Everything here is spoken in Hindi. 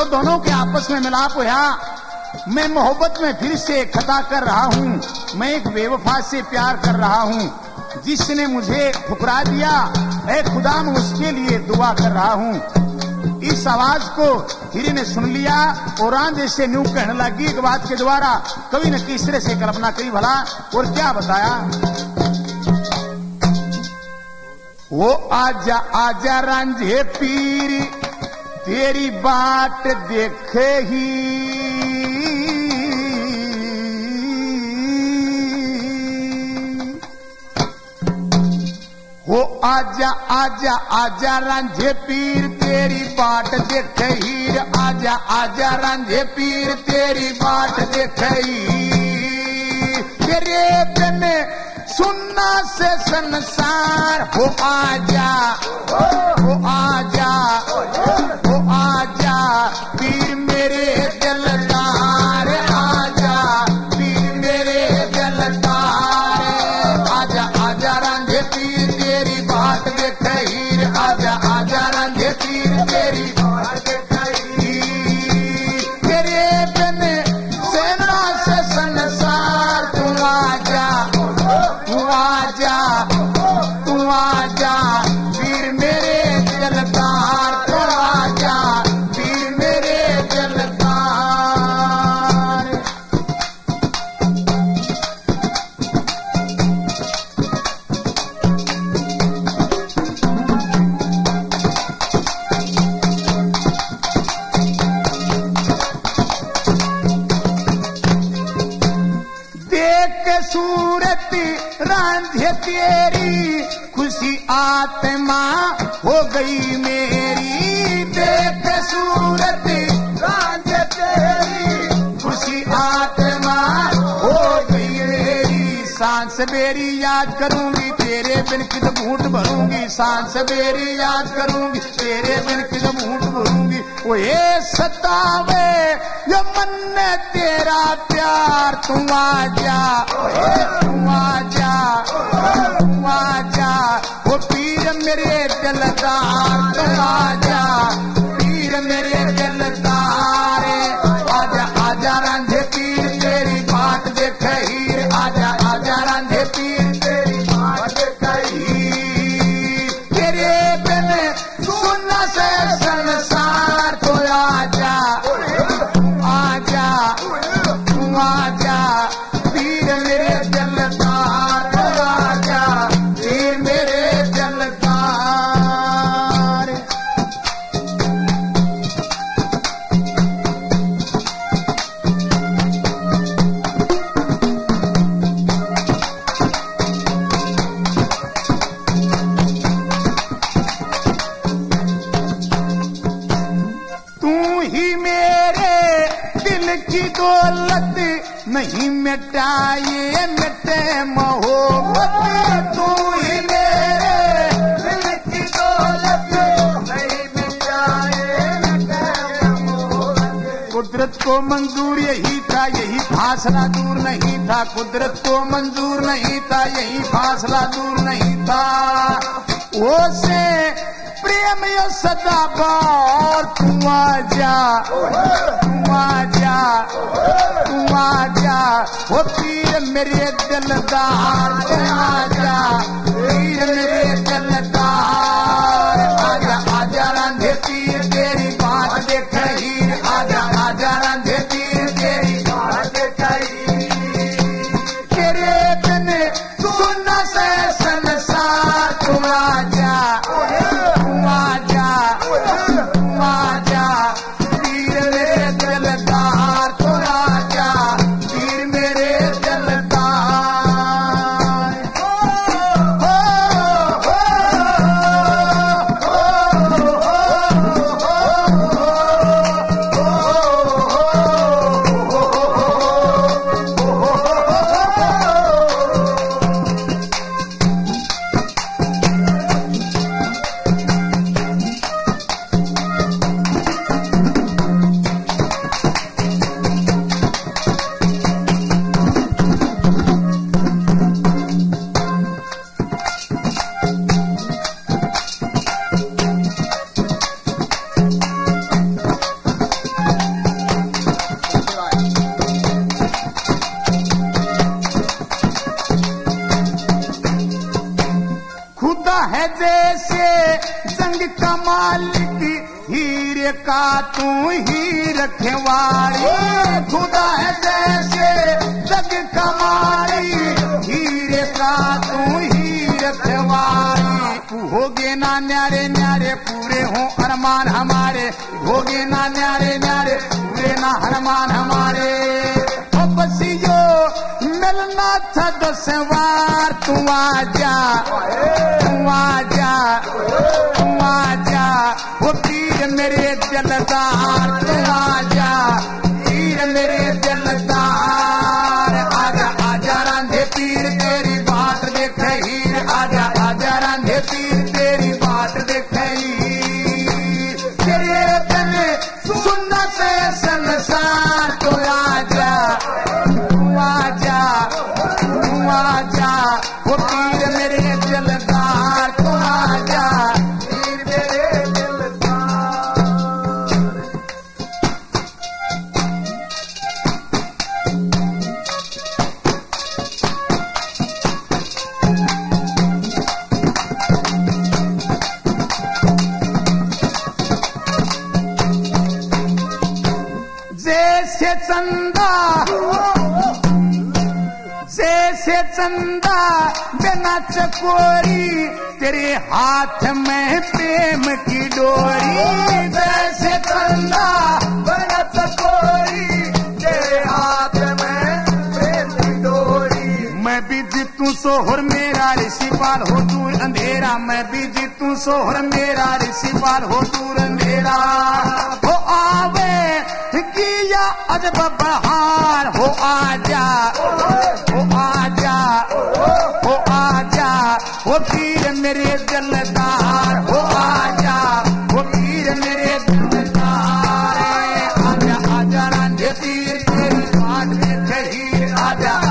दोनों के आपस में मिलाप हुआ। मैं मोहब्बत में फिर से खता कर रहा हूँ, मैं एक बेवफा से प्यार कर रहा हूँ, जिसने मुझे ठुकरा दिया, ऐ खुदा मैं उसके लिए दुआ कर रहा हूँ। इस आवाज को हीरे ने सुन लिया और आंधे से न्यू कहने लगी एक बात के द्वारा। कवि ने किस तरह से कल्पना करी भला और क्या बताया। वो आजा आजा रांझे पीर तेरी बाट देखे ही, वो आजा आजा आजा रांझे पीर तेरी बाट देखे हीर, आजा आजा रांझे पीर तेरी बाट देखे हीर। तेरे बिन सुनना से संसार, हो आजा हो आजा हो आजा पीर मेरे दिलदार, आजा पीर मेरे दिलदार, आजा आजा रांझे पीर तेरी बात देखे हीर, आजा आजा रांझे पीर तेरी बात देखे हीर। तेरे बिन सेना से संसार, तू आजा तू आजा तू आजा पीर मेरे दिलदार, तू आजा पीर मेरे दिलदार। देख सूरत रांझे तेरी खुशी आत्मा हो गई मेरी, देख सूरत रांझे तेरी खुशी आत्मा हो गई मेरी। सांस मेरी याद करूंगी तेरे बिन किद घूंट भरूंगी, सांस मेरी याद करूंगी तेरे बिन किद घूंट भरूंगी। ओ ये सतावे ये मन ने तेरा प्यार, तू आजा तू आजा तू आजा वो पीर मेरे दिलदार, तू आजा पीर मेरे दिलदार, आजा आजा रांझे पीर तेरी बात देखे हीर, आजा आजा रांझे पीर तेरी बात देखे हीर। तेरे बिन सुनना से संसार, तो आजा आजा तू आजा पीर मेरे दिलदार, तो आजा पीर मेरे दिलदार। तू ही मेरे दिल की दौलत, नहीं मिटाए मिटे मोहब्बत, तू ही मेरे दिल की दौलत, नहीं मिटाए मिटे मोहब्बत। कुदरत को मंजूर यही था, यही फासला दूर नहीं था, कुदरत को मंजूर नहीं था, यही फासला दूर नहीं था। वो से प्रेम यो सदा बार, तू आजा तू आजा तू आजा वो पीर मेरे दिलदार, तू आजा पीर मेरे दिलदार, आजा आजा रांझे पीर तेरी बात देखे हीर, आजा आजा रांझे पीर तेरी बात देखे हीर। तेरे बिन सुनना से संसार, तू आजा पीर मेरे दिलदार, तो आजा पीर मेरे दिलदार। है जैसे जंग का मालिक, हीरे का तू ही रखवाली। खुदा है जैसे जग का मालिक, हीरे का तू ही रखवाली। होगे ना न्यारे न्यारे पूरे हो अरमान हमारे, होगे ना न्यारे न्यारे पूरे ना अरमान हमारे। ओ बसियो मिलना था 10 बार, तू आजा तू आजा तू आजा। वो पीर मेरे दिलदार तू आजा, पीर मेरे दिलदार। आजा आजा रांधे पीर तेरी बात देख हीर, आजा आजा रांधे पीर तेरी बात देख हीर। तेरे तने सुनना से संसार, तू आजा तू आजा तू आजा। वो पीर मेरे दिलदार तू आजा, पीर मेरे दिलदार। जैसे चंदा जैसे चंदा बिना चकोरी, तेरे हाथ में प्रेम की डोरी। जैसे चंदा बिना चकोरी, तेरे हाथ में प्रेम की डोरी। मैं भी जीतूं सोहर मेरा ऋषिपाल हो दूर अंधेरा, मैं भी जीतूं सोहर मेरा ऋषिपाल हो दूर अंधेरा। हो आवे किया अजब बहार, हो आजा हो आजा हो आजा। वो पीर मेरे दिलदार हो आजा, वो पीर मेरे दिलदार। आजा आजा रांझे पीर तेरी बात में हीर, आजा